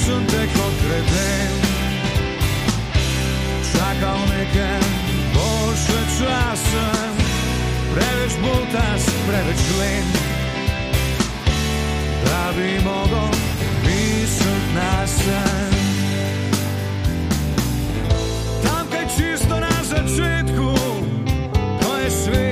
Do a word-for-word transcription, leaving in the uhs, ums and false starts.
sam tek odreden, čakal nekaj boljše čase, preveč bultas, preveč glen, da bi mogel misliti na